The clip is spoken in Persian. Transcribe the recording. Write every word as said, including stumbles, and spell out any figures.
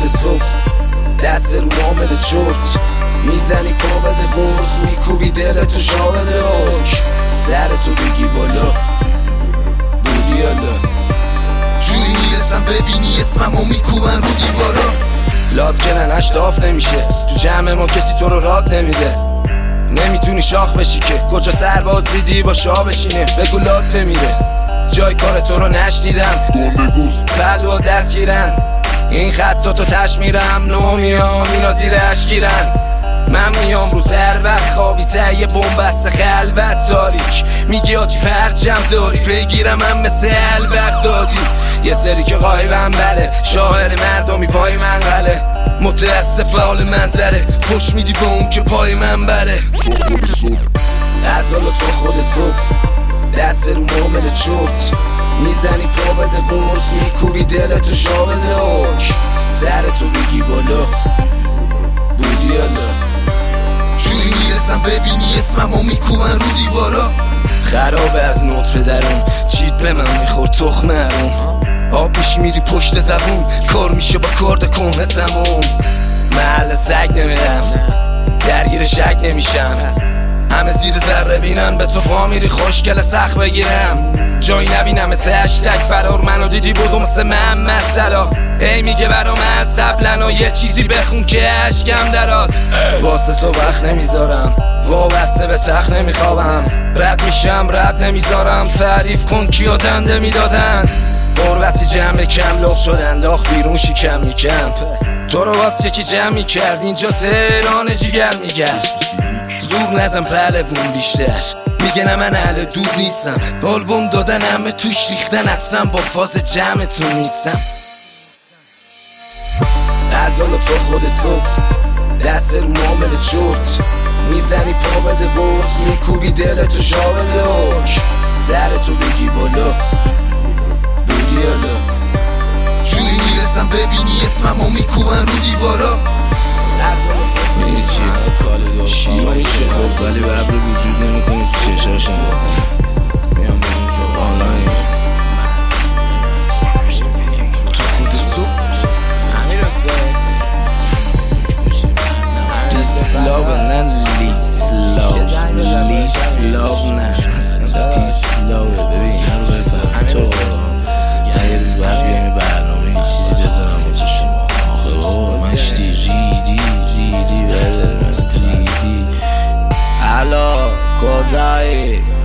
صبح دست رو معامل چرت میزنی پا بده قرص میکوبی دلتو شا بده آش سرتو بگی بالا بودی الا جوری میرسم ببینی اسممو میکوبن رو دیوارا لاد کننش داف نمیشه تو جمع ما کسی تو رو راد نمیده نمیتونی شاخ بشی که کجا سرباز دیدی با شاه بشینه بگو لاد بمیره جای کار تو رو نشنیدم بلوا دست گیرن این خطاتو تش میرم نو میام اینا زیر اشگیرن من میام رو تر وقت خوابی ته یه بومبست خلوت تاریک میگی آجی پرچم داری پیگیرم هم مثل الوقت دادی یه سری که قایبم بله شاعر مردمی پای من غله متاسف حال منظره فش میدی به اون که پای من بره تو خود صبح از حالا تو خود صبح دست رو معامل چرت میزنی پا بده قرص میکوبی دلتو شا بده آش سرتو بگی بالا بودی الا جوری میرسم ببینی اسممو میکوبن رو دیوارا خرابه از نطفه درون چیت به من میخورد تخم هرون آب میشی میری پشت زبون کار میشه با کارد کنه تموم محل سگ نمیرم درگیر شک نمیشم همه زیر ذره بینن به تو پا میری خوشگل سخت بگیرم جایی نبینم تشتک فرار منو دیدی بودم مثل محمد صلاح هی میگه برام از قبلن و یه چیزی بخون که اشکم درات واسه تو وقت نمیذارم وابسته به تخت نمیخوابم رد میشم رد نمیذارم تعریف کن کیا دنده میدادن قربتی جمع کم لغ شدن داخت بیرون شکم میکم تو رو واسه یکی جمع میکرد اینجا تهران جیگر میگرد زور نزم پهلوون بیشتر میگه نه من اهل دود نیستم آلبوم دادن همه توش ریختن اصلا با فاز جمعتون نیستم از حالا تو خود صبح دست رو معامل چرت میزنی پا بده قرص میکوبی دلتو شا بده آش سرتو بگی بالا بودی الا جوری میرسم ببینی اسممو میکوبن رو دیوارا میدونی چیه؟ شیرانی شفاف ولی به عبر وجود نمیکنی تو چشاشم میام بگیم شو آنلاین تو خود صبح دیس لاب نه لیس لاب لیس لاب نه دیس لاب ببین هم بفهم تو نه یه روز باید بیایم برنامه یه چیزی بزنم با تو شما آخه بابا من شدی ریدی ریدی بردارم از ریدی Aló, Kozai